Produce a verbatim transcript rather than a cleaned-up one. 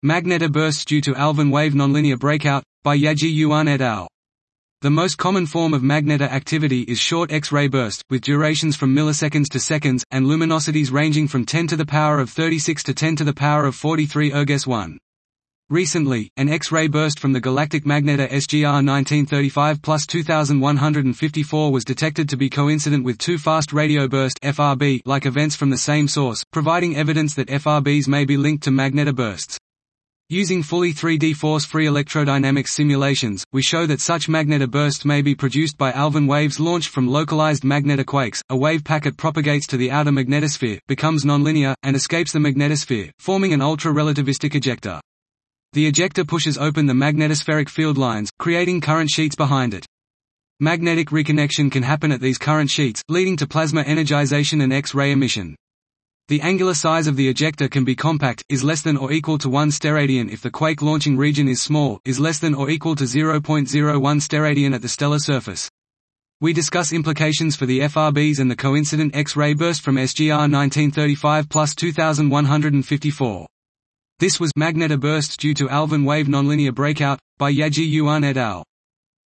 Magnetar-bursts due to Alvan wave nonlinear breakout, by Yaji Yuan et al. The most common form of magnetar activity is short X-ray burst, with durations from milliseconds to seconds, and luminosities ranging from ten to the power of thirty-six to ten to the power of forty-three ergs one. Recently, an X-ray burst from the galactic magnetar S G R nineteen thirty-five plus two thousand one hundred fifty-four was detected to be coincident with two fast radio burst F R B-like events from the same source, providing evidence that F R Bs may be linked to magnetar bursts. Using fully three D force-free electrodynamics simulations, we show that such magnetar bursts may be produced by Alvan waves launched from localized magnetar quakes. A wave packet propagates to the outer magnetosphere, becomes nonlinear, and escapes the magnetosphere, forming an ultra-relativistic ejector. The ejector pushes open the magnetospheric field lines, creating current sheets behind it. Magnetic reconnection can happen at these current sheets, leading to plasma energization and X-ray emission. The angular size of the ejector can be compact, is less than or equal to one steradian if the quake launching region is small, is less than or equal to zero point zero one steradian at the stellar surface. We discuss implications for the F R Bs and the coincident X-ray burst from S G R nineteen thirty-five plus two thousand one hundred fifty-four. This was Magnetar bursts due to Alvan wave nonlinear breakout, by Yaji Yuan et al.